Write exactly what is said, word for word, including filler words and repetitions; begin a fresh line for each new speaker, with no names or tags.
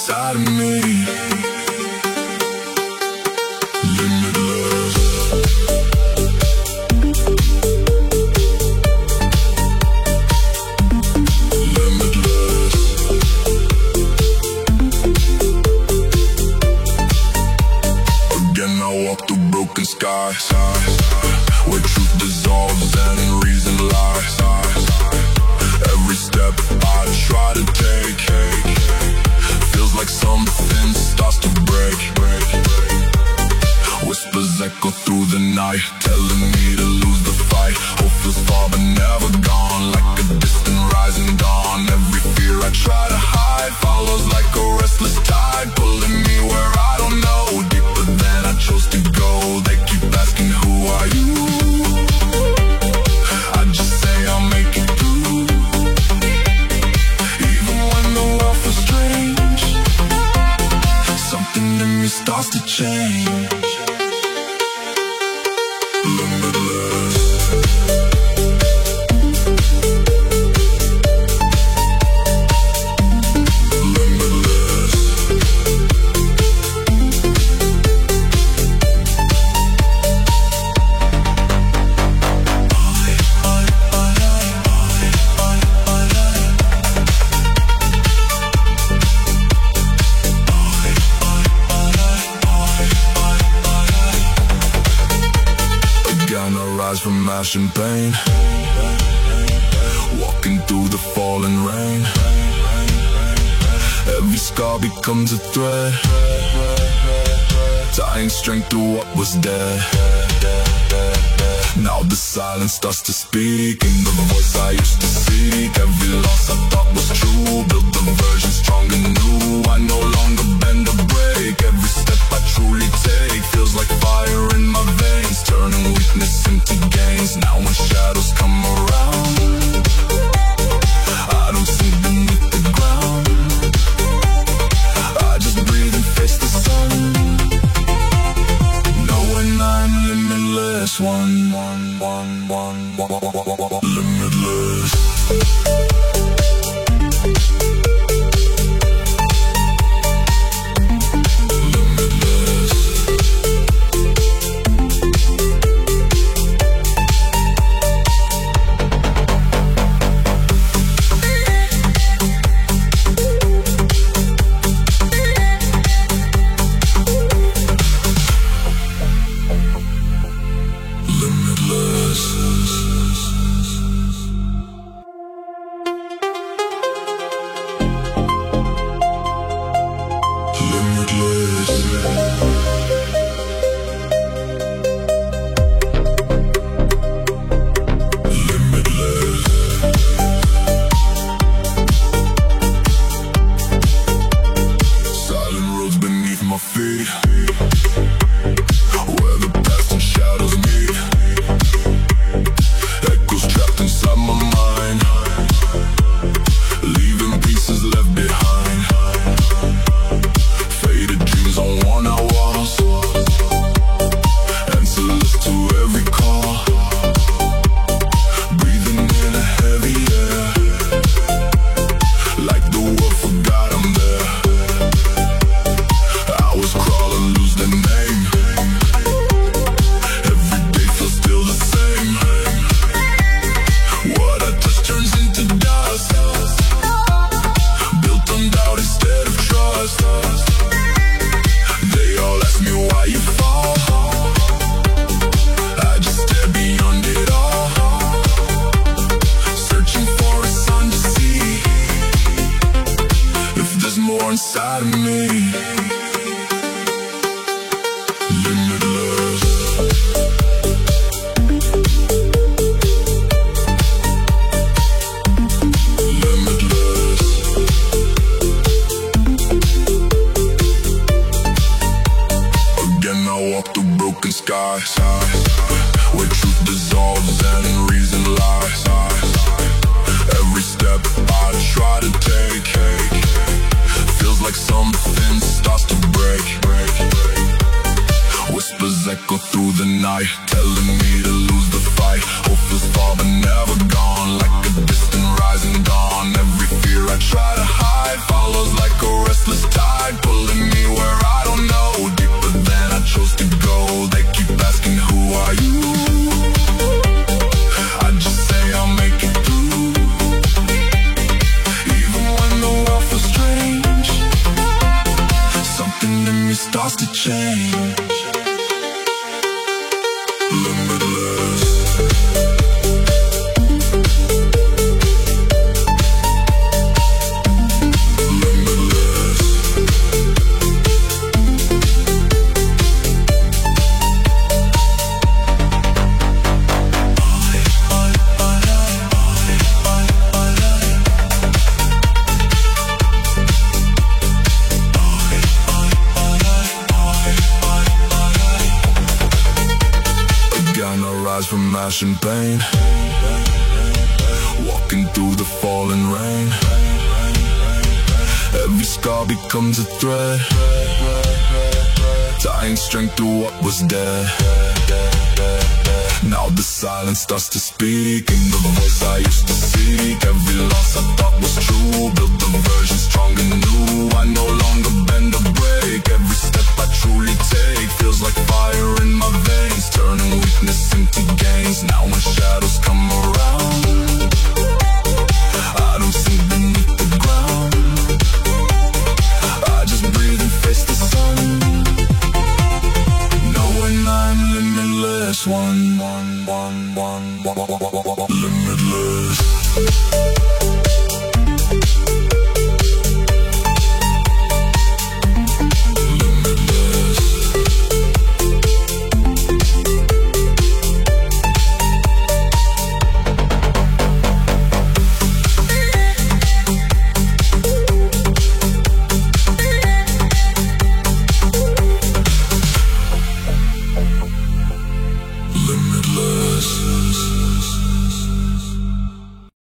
inside of me. Limitless. Limitless. Again I walk through broken skies, where truth dissolves and reason lies. Every step I try to take feels like something starts to break. Whispers echo through the night, telling me to lose the fight. Hope feels far but never gone, like a distant rising dawn. Every fear I try to hide follows like a restless tide, pulling me where I don't know, deeper than I chose to go. They keep asking, who are you? I just say I'll make it through. Even when the world feels strange, something in me starts to change. Limitless. From ash and pain, walking through the falling rain. Every scar becomes a thread, tying strength to what was dead. Now the silence starts to speak, in the voice I used to seek. Every loss I thought was true, built the version strong and new. I no longer bend or break, every step I truly take feels like fire in my veins, turning weakness into gains. Now when shadows come around, I don't sink beneath the ground. I just breathe and face the sun, knowing I'm limitless. One, one, one, one, one, one, one, one. Limitless. Inside of me, limitless. Limitless. Again I walk through broken skies, where truth dissolves and reason lies. Every step I try to take feels like something starts to break. Whispers echo through the night, telling me to lose the fight. Hope feels far but never gone, like a distant rising dawn. Every fear I try to hide follows like a restless tide. crushing pain. Walking through the falling rain. Every scar becomes a thread, tying strength to what was dead. Now the silence starts to speak, in the voice I used to seek. Every loss I thought was true, built the version strong and new. I know